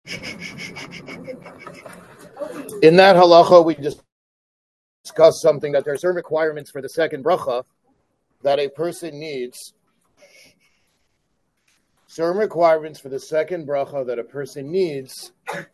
In that halacha, we discussed something that there are certain requirements for the second bracha that a person needs. Certain requirements for the second bracha that a person needs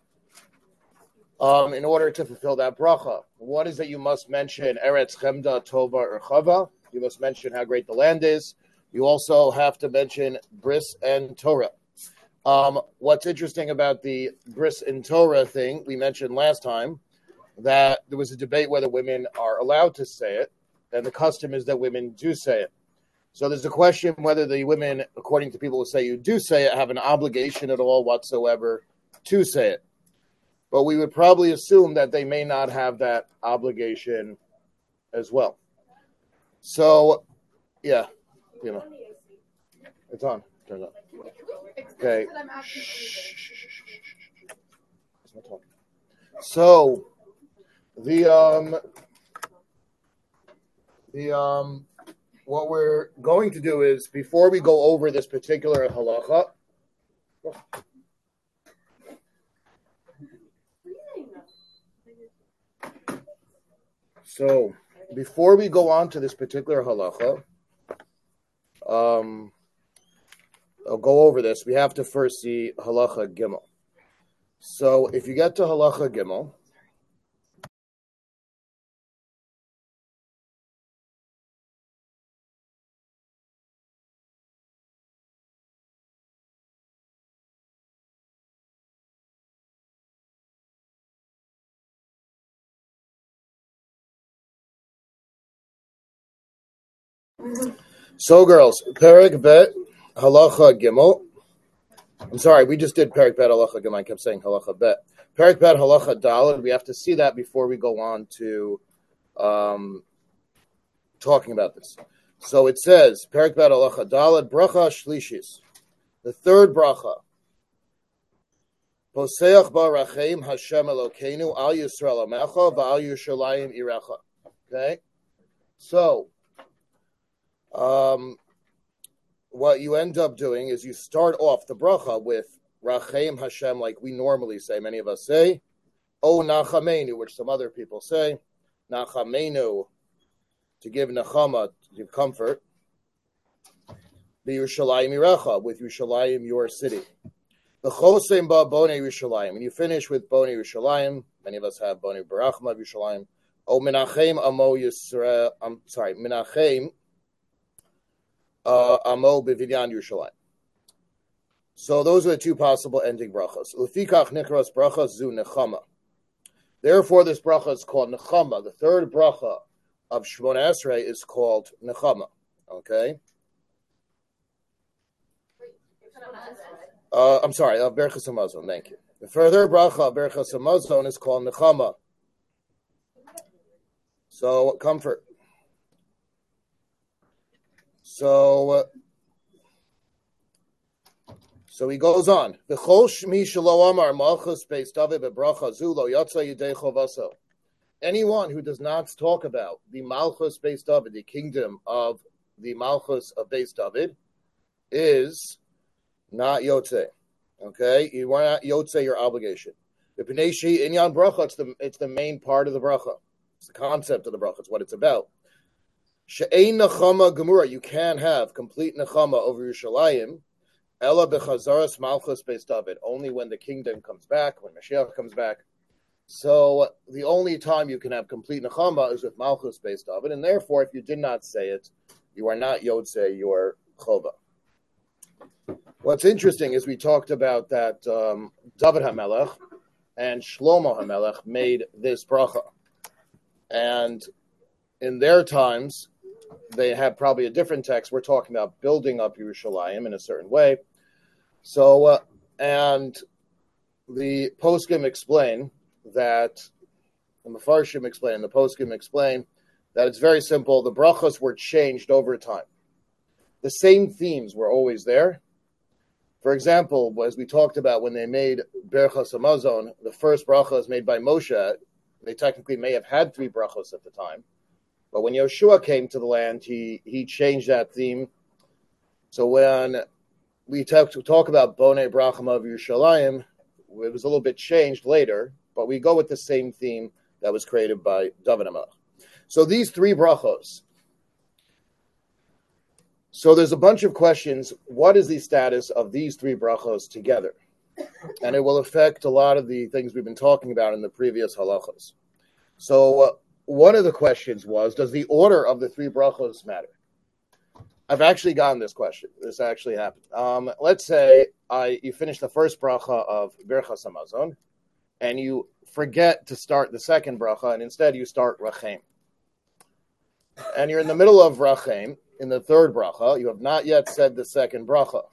in order to fulfill that bracha. One is that you must mention Eretz Chemda Tova Urchava. You must mention how great the land is. You also have to mention Bris and Torah. What's interesting about the Bris and Torah thing, we mentioned last time that there was a debate whether women are allowed to say it, and the custom is that women do say it. So there's a question whether the women, according to people who say you do say it, have an obligation at all whatsoever to say it. But we would probably assume that they may not have that obligation as well. So, yeah, it's on. Turns on. Okay. So, what we're going to do is, before we go over this particular halacha, so before we go on to this particular halacha, I'll go over this. We have to first see halacha gimel. So if you get to halacha gimel, so girls, Perek Bet halacha gimel. I'm sorry, we just did Perek Bet halacha gimel. I kept saying halacha Bet. Perek Bet halacha daled. We have to see that before we go on to talking about this. So it says Perek Bet halacha daled bracha shlishis. The third bracha. Poseach barachem Hashem Elokeinu al Yisrael amecha v'al Yerushalayim irecha. Okay, so what you end up doing is you start off the bracha with Rachem Hashem, like we normally say, many of us say, O Nachamenu, which some other people say, Nachamenu, to give Nachama, to give comfort, B'Yerushalayim irecha, with Yerushalayim, your city. The Chosem ba Bonei Yerushalayim, and you finish with Bonei Yerushalayim. Many of us have Bonei Barachma Yerushalayim. O Menachem Amo Yisrael. I'm sorry, Menachem Amo B'Vidyan Yerushalayim. So those are the two possible ending brachas. Lefikach Nikras Bracha Zu Nechama. Therefore, this bracha is called Nechama. The third bracha of Shemona Esrei is called Nechama. Okay. I'm sorry, Berachas Hamazon, thank you. The further bracha of Berachas Hamazon is called Nechama. So, comfort. So he goes on. V'chol shmi shelo amar malchus beis David bebracha zu lo yatsa yidei chovaso. Anyone who does not talk about the malchus beis David, the kingdom of the malchus of beis David, is not yotze. Okay, you are not yotze your obligation. The pneishi inyan bracha. It's the main part of the bracha. It's the concept of the bracha. It's what it's about. She'ein nechama gemura. You can have complete nechama over Yerushalayim. Ela bechazaras malchus beis David. Only when the kingdom comes back, when Mashiach comes back. So the only time you can have complete nechama is with malchus beis David, and therefore, if you did not say it, you are not yotze your chova. What's interesting is we talked about that David HaMelech and Shlomo HaMelech made this bracha. And in their times, they had probably a different text. We're talking about building up Yerushalayim in a certain way. So, and the poskim explain that, the Mefarshim explain, the poskim explain that it's very simple. The brachas were changed over time. The same themes were always there. For example, as we talked about when they made Berachas Hamazon, the first bracha is made by Moshe. They technically may have had 3 brachos at the time. But when Yoshua came to the land, he changed that theme. So when we talk about Bonei Brachim of Yerushalayim, It was a little bit changed later, but we go with the same theme that was created by David HaMelech. So these three brachos. So there's a bunch of questions. What is the status of these three brachos together? And it will affect a lot of the things we've been talking about in the previous halachos. So one of the questions was, does the order of the three brachos matter? I've actually gotten this question. This actually happened. Let's say you finish the first bracha of Birchas Hamazon, and you forget to start the second bracha, and instead you start Rachem. And you're in the middle of Rachem, in the third bracha, you have not yet said the second bracha.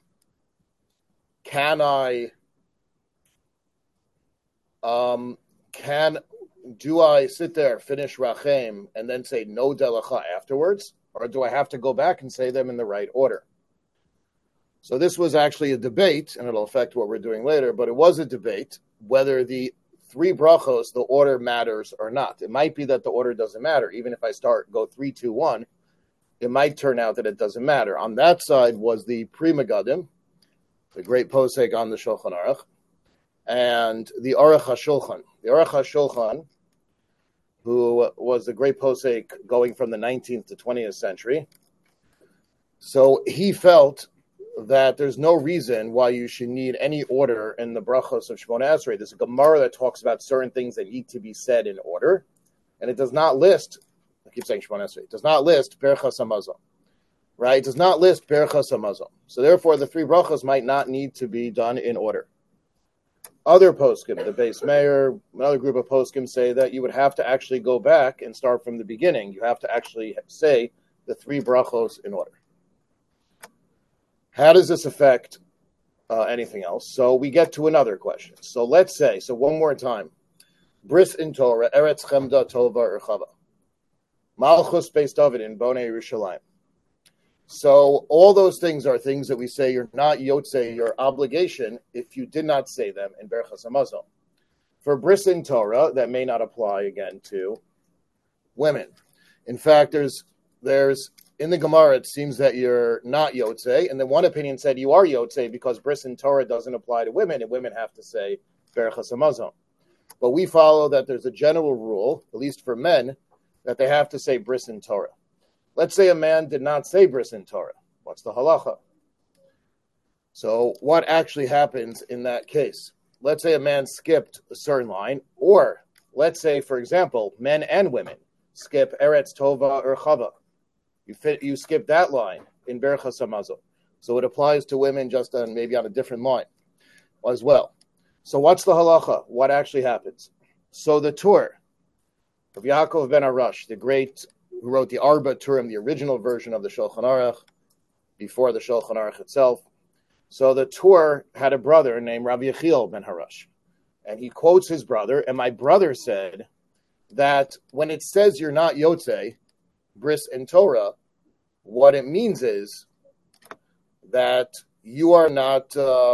Do I sit there, finish Rachem, and then say no delacha afterwards? Or do I have to go back and say them in the right order? So this was actually a debate, and it'll affect what we're doing later, but it was a debate whether the three brachos, the order matters or not. It might be that the order doesn't matter. Even if I go 3, 2, 1, it might turn out that it doesn't matter. On that side was the Pri Megadim, the great posek on the Shulchan Aruch, and the Aruch HaShulchan. The Aruch HaShulchan, who was the great posek going from the 19th to 20th century. So he felt that there's no reason why you should need any order in the brachos of Shemona Esrei. There's a Gemara that talks about certain things that need to be said in order, and it does not list, I keep saying Shemona Esrei, it does not list Birchas Hamazon, right? It does not list Birchas Hamazon. So therefore, the three brachos might not need to be done in order. Other poskim, the Beis Meir, another group of poskim say that you would have to actually go back and start from the beginning. You have to actually say the three brachos in order. How does this affect anything else? So we get to another question. So let's say, one more time. Bris in Torah, Eretz Chemda Tova Urchava. Malchus Beis David in Bonei Yerushalayim. So all those things are things that we say you're not yotzei, your obligation, if you did not say them in Birchas Hamazon. For bris in Torah, that may not apply again to women. In fact, there's in the Gemara, it seems that you're not yotzei, and then one opinion said you are yotzei because bris in Torah doesn't apply to women, and women have to say Birchas Hamazon. But we follow that there's a general rule, at least for men, that they have to say bris in Torah. Let's say a man did not say bris in Torah. What's the halacha? So what actually happens in that case? Let's say a man skipped a certain line, or let's say, for example, men and women skip Eretz Tova Urchava. You skip that line in Birchas Hamazon. So it applies to women just maybe on a different line as well. So what's the halacha? What actually happens? So the Tur of Yaakov ben Arash, the great who wrote the Arba Turim, the original version of the Shulchan Aruch, before the Shulchan Aruch itself. So the Tur had a brother named Rabbi Yechiel ben Harash, and he quotes his brother, and my brother said that when it says you're not yotzei, bris in Torah, what it means is that you are not,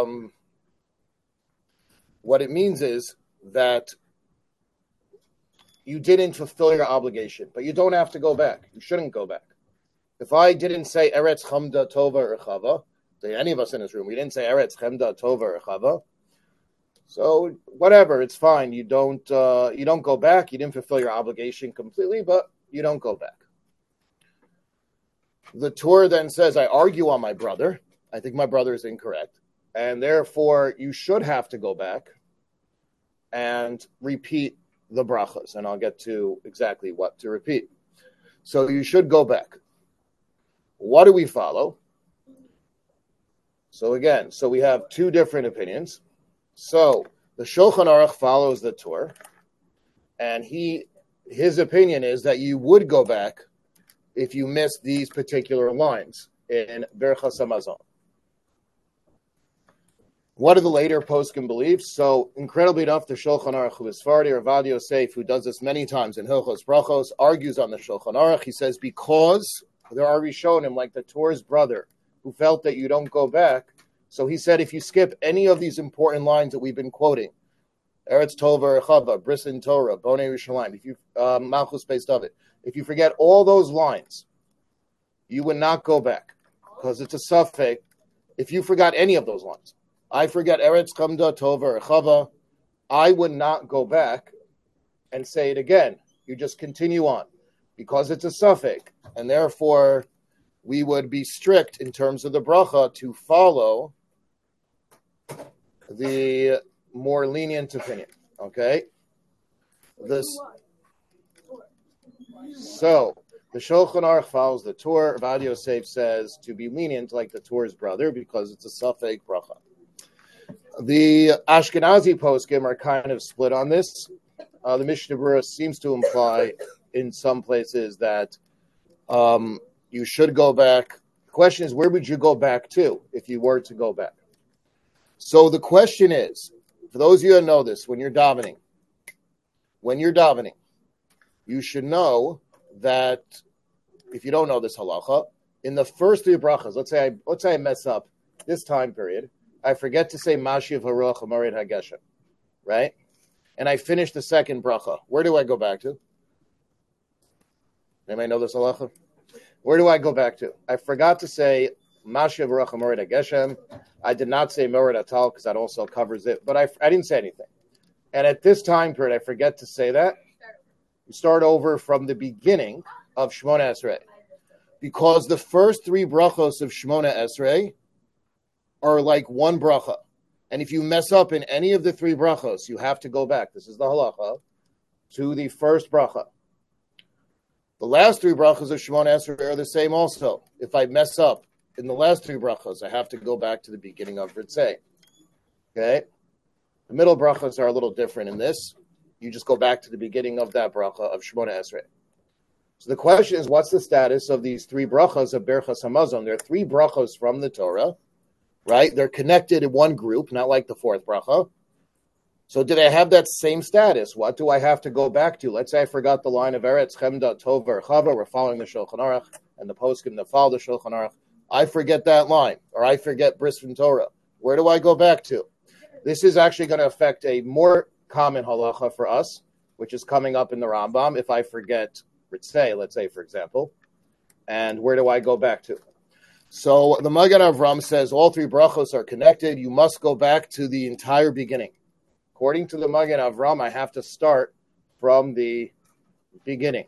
what it means is that you didn't fulfill your obligation, but you don't have to go back. You shouldn't go back. If I didn't say Eretz Chemda Tova Urchava, to any of us in this room, we didn't say Eretz Chemda Tova Urchava, so whatever, it's fine. You don't go back. You didn't fulfill your obligation completely, but you don't go back. The Tur then says, I argue on my brother. I think my brother is incorrect, and therefore you should have to go back and repeat the brachas, and I'll get to exactly what to repeat. So you should go back. What do we follow? So again, we have two different opinions. So the Shulchan Aruch follows the Tur, and his opinion is that you would go back if you missed these particular lines in Birchas Hamazon. What do the later poskim believe? So, incredibly enough, the Shulchan Aruch, who is Sfardi or Vadi Yosef, who does this many times in Hilchos Brachos, argues on the Shulchan Aruch. He says, because there are Rishonim, like the Tur's brother, who felt that you don't go back. So he said, if you skip any of these important lines that we've been quoting, Eretz Tova Urchava, Bris in Torah, Bonei Yerushalayim, if you Malchus Beis David, if you forget all those lines, you would not go back, because it's a suffix if you forgot any of those lines. I forget Eretz Chemda Tova Urchava, I would not go back and say it again. You just continue on because it's a suffix, and therefore we would be strict in terms of the bracha to follow the more lenient opinion. Okay? So the Shulchan Aruch follows the Torah. Rav Yosef says to be lenient like the Torah's brother because it's a suffix bracha. The Ashkenazi poskim are kind of split on this. The Mishnah Berurah seems to imply in some places that you should go back. The question is, where would you go back to if you were to go back? So the question is, for those of you who know this, when you're davening, you should know that if you don't know this halacha, in the first three brachas, let's say I mess up this time period, I forget to say Mashiv Haruach Hamored Hageshem, right? And I finish the second bracha. Where do I go back to? Anybody know this halacha? Where do I go back to? I forgot to say Mashiv Haruach Hamored Hageshem. I did not say Mored Atal because that also covers it, but I didn't say anything. And at this time period, I forget to say that. You start over from the beginning of Shemona Esrei, because the first three brachos of Shemona Esrei are like one bracha. And if you mess up in any of the three brachos, you have to go back. This is the halacha to the first bracha. The last three brachos of Shemona Esrei are the same also. If I mess up in the last three brachos, I have to go back to the beginning of Ritzei. Okay? The middle brachos are a little different in this. You just go back to the beginning of that bracha of Shemona Esrei. So the question is, what's the status of these three brachos of Berchas Hamazon? There are three brachos from the Torah, right? They're connected in one group, not like the fourth bracha. So do they have that same status? What do I have to go back to? Let's say I forgot the line of Eretz Chemda Tov Chava. We're following the Shulchan Aruch and the poskim that follow the Shulchan Aruch. I forget that line, or I forget Bris from Torah. Where do I go back to? This is actually going to affect a more common halacha for us, which is coming up in the Rambam. If I forget Ritzei, let's say, for example, and where do I go back to? So the Magen Avram says all three brachos are connected. You must go back to the entire beginning. According to the Magen Avram, I have to start from the beginning.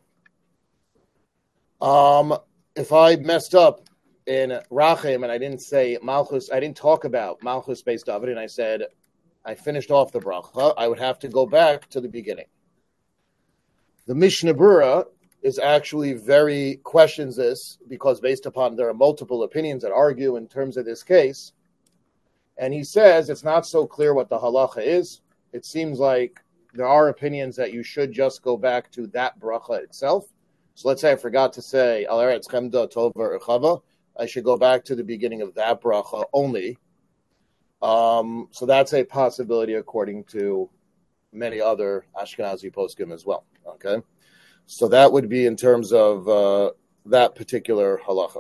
If I messed up in Rachim and I didn't say Malchus, I didn't talk about Malchus based David, and I said I finished off the bracha, I would have to go back to the beginning. The Mishnah Berurah is actually very questions this because based upon there are multiple opinions that argue in terms of this case, and he says it's not so clear what the halacha is. It seems like there are opinions that you should just go back to that bracha itself. So let's say I forgot to say Al Eretz Chemda Tov Chava, I should go back to the beginning of that bracha only. So that's a possibility according to many other Ashkenazi poskim as well. Okay, so that would be in terms of that particular halacha.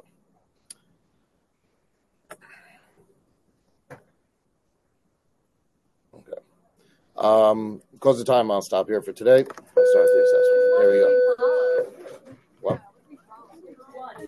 Okay, because of time, I'll stop here for today.